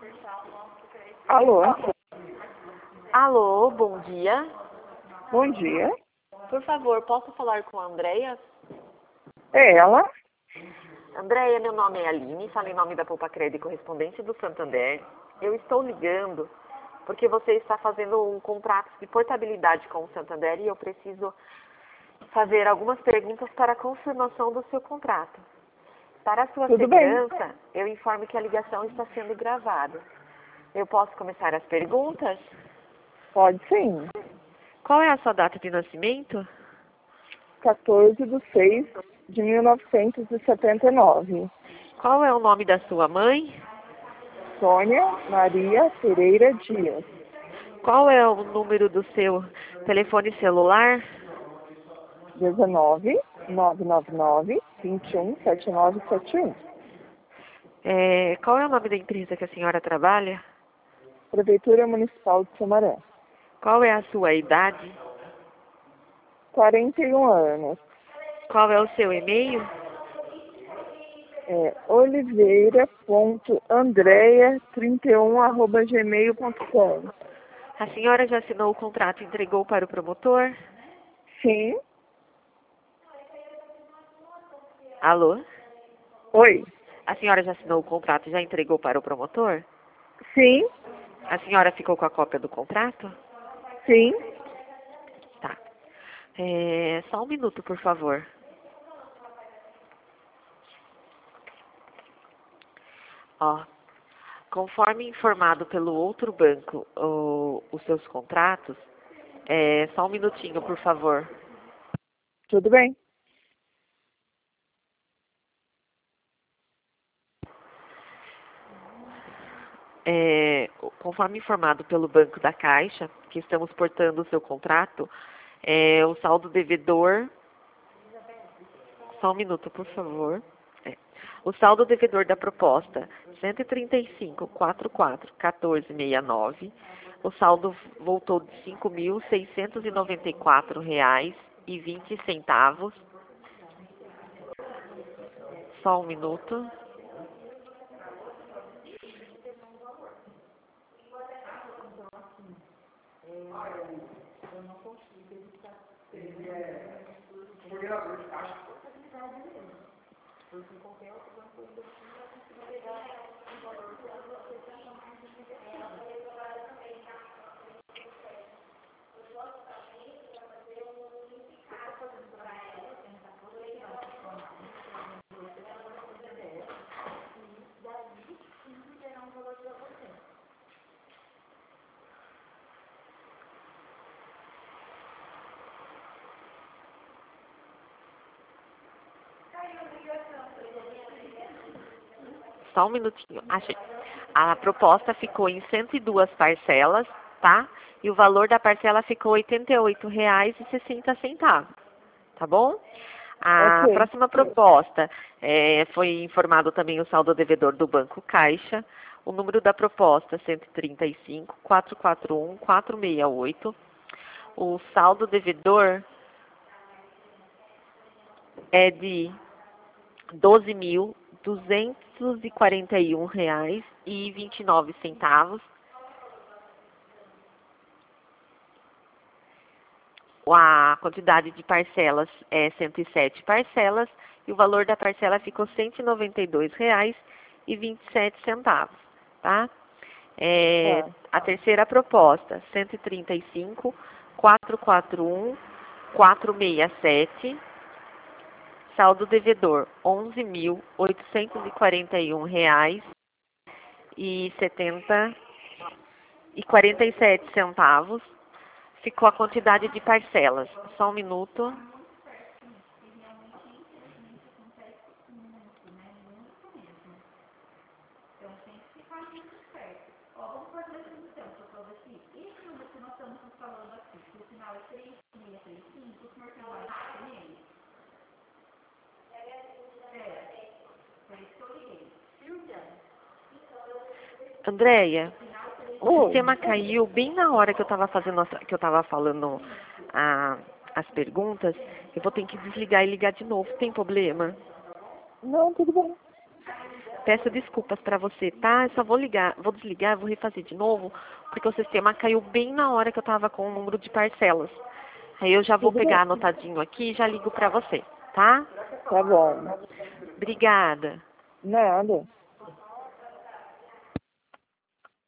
Alô? Alô, bom dia. Bom dia. Por favor, posso falar com a Andréia? É ela? Andréia, meu nome é Aline, falo em nome da Poupa Crédito Correspondente do Santander. Eu estou ligando porque você está fazendo um contrato de portabilidade com o Santander e eu preciso fazer algumas perguntas para a confirmação do seu contrato. Para a sua Tudo bem. segurança, eu informo que a ligação está sendo gravada. Eu posso começar as perguntas? Pode sim. Qual é a sua data de nascimento? 14/6/1979. Qual é o nome da sua mãe? Sônia Maria Pereira Dias. Qual é o número do seu telefone celular? 19 999 21 7971. Qual é o nome da empresa que a senhora trabalha? Prefeitura Municipal de Sumaré. Qual é a sua idade? 41 anos. Qual é o seu e-mail? Oliveira.andrea31@gmail.com. A senhora já assinou o contrato e entregou para o promotor? Sim. Alô? Oi. A senhora já assinou o contrato e já entregou para o promotor? Sim. A senhora ficou com a cópia do contrato? Sim. Tá. Só um minuto, por favor. Ó, conforme informado pelo outro banco, os seus contratos, só um minutinho, por favor. Tudo bem. Conforme informado pelo Banco da Caixa, que estamos portando o seu contrato, o saldo devedor... Só um minuto, por favor. O saldo devedor da proposta, 135.44.1469. O saldo voltou de R$ 5.694,20. Só um minuto. Só um minutinho. Achei. A proposta ficou em 102 parcelas, tá? E o valor da parcela ficou R$ 88,60. Tá bom? A Ok. próxima proposta, foi informado também o saldo devedor do Banco Caixa. O número da proposta, 135.441.468. O saldo devedor é de R$ 12.241,29. A quantidade de parcelas é 107 parcelas e o valor da parcela ficou R$ 192,27, tá? Tá. A terceira proposta, 135.441.467. Saldo devedor, R$ 11.841,47. Ficou a quantidade de parcelas. Só um minuto. Andréia, o sistema caiu bem na hora que eu estava falando as perguntas. Eu vou ter que desligar e ligar de novo. Tem problema? Não, tudo bem. peço desculpas para você, tá? Eu só vou ligar, vou desligar, vou refazer de novo, porque o sistema caiu bem na hora que eu tava com o número de parcelas. Aí eu já vou Tudo bem. pegar anotadinho aqui e já ligo para você, tá? Tá bom. Obrigada. Nada.